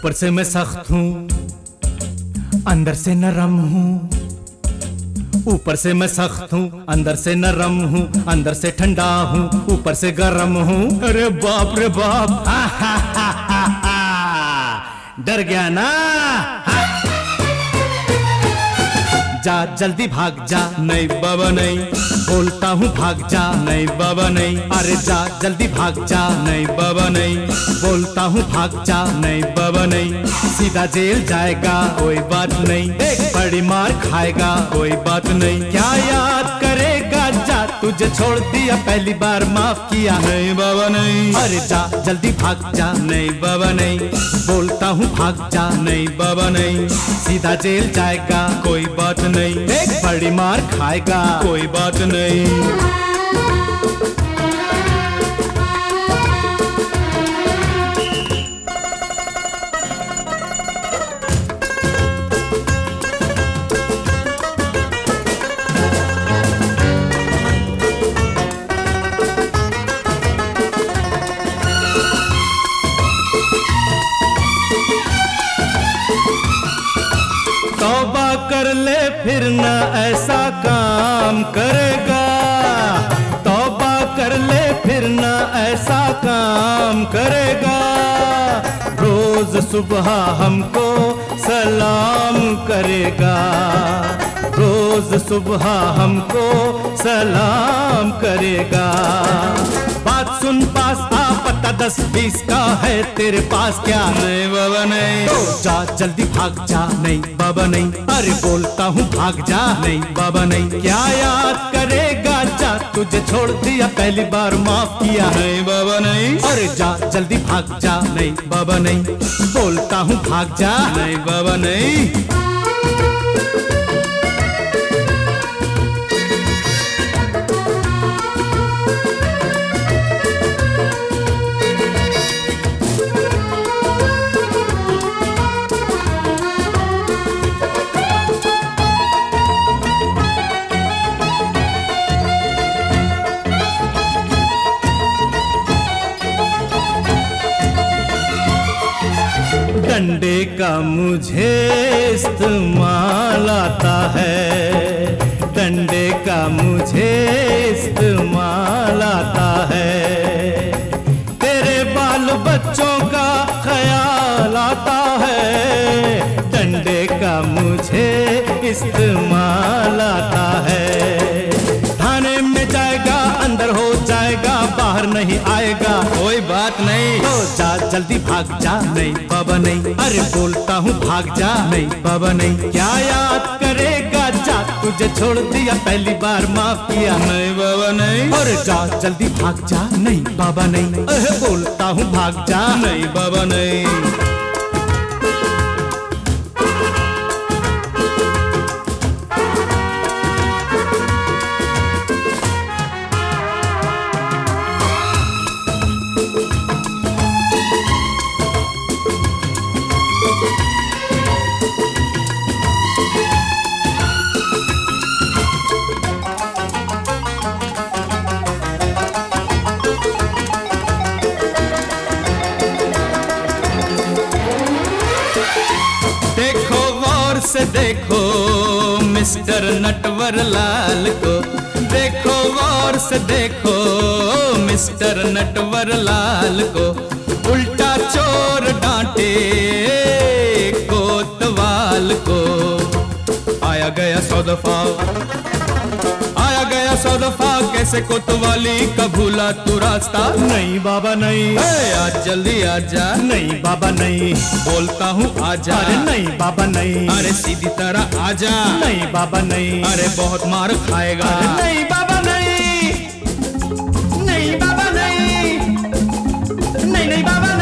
ऊपर से मैं सख्त हूँ, अंदर से नरम हूँ। ऊपर से मैं सख्त हूँ, अंदर से नरम हूँ, अंदर से ठंडा हूँ, ऊपर से गरम हूँ। अरे बाप रे बाप, डर गया ना? जा जल्दी भाग जा, नहीं बाबा नहीं। बोलता हूँ भाग जा, नहीं बाबा नहीं। अरे जा जल्दी भाग जा, नहीं बाबा नहीं। बोलता हूँ भाग जा, नहीं बाबा नहीं। सीधा जेल जाएगा, कोई बात नहीं। बड़ी मार खाएगा, कोई बात नहीं। क्या याद करेगा, जा तुझे छोड़ दिया, पहली बार माफ किया, नहीं बाबा नहीं। अरे जा जल्दी भाग जा, नहीं बाबा नहीं। बोलता हूँ भाग जा, नहीं बाबा नहीं। सीधा जेल जाएगा, कोई बात नहीं। एक बड़ी मार खाएगा, कोई बात नहीं। तौबा कर ले फिर ना ऐसा काम करेगा। तौबा कर ले फिर ना ऐसा काम करेगा। रोज सुबह हमको सलाम करेगा। रोज सुबह हमको सलाम करेगा। बात सुन पास आ, पता 10-20 का है तेरे पास क्या? नहीं बाबा नहीं। तो जा जल्दी भाग जा, नहीं बाबा नहीं। अरे बोलता हूँ भाग जा, नहीं बाबा नहीं। क्या याद करेगा, जा तुझे छोड़ दिया, पहली बार माफ किया, नहीं बाबा नहीं। अरे जा जल्दी भाग जा, नहीं बाबा नहीं। बोलता हूँ भाग जा, नहीं बाबा नहीं। डंडे का मुझे इस्तेमाल आता है। डंडे का मुझे इस्तेमाल आता है। तेरे बाल बच्चों का ख्याल आता है। डंडे का मुझे इस्तेमाल आता है। थाने में जाएगा, अंदर हो जाएगा, बाहर नहीं आएगा, कोई बात नहीं। तो जा जल्दी भाग जा, नहीं बाबा नहीं। अरे बोलता हूँ भाग जा, नहीं बाबा नहीं। क्या याद करेगा, जा तुझे छोड़ दिया, पहली बार माफ किया, नहीं बाबा नहीं। और जा जल्दी भाग जा, नहीं बाबा नहीं। अरे बोलता हूँ भाग जा, नहीं बाबा नहीं। देखो गौर से देखो मिस्टर नटवर लाल को। देखो गौर से देखो मिस्टर नटवर लाल को। उल्टा चोर डांटे कोतवाल को। आया गया 100 दफा, आया गया 100 दफा, कैसे कोतवाली का भूला तू रास्ता? नहीं बाबा नहीं। आज जल्दी आजा, नहीं बाबा नहीं। बोलता हूँ आजा, अरे नहीं बाबा नहीं। अरे सीधी तरह आजा, नहीं बाबा नहीं। अरे बहुत मार खाएगा, अरे नहीं बाबा नहीं। नहीं बाबा नहीं, नहीं नहीं बाबा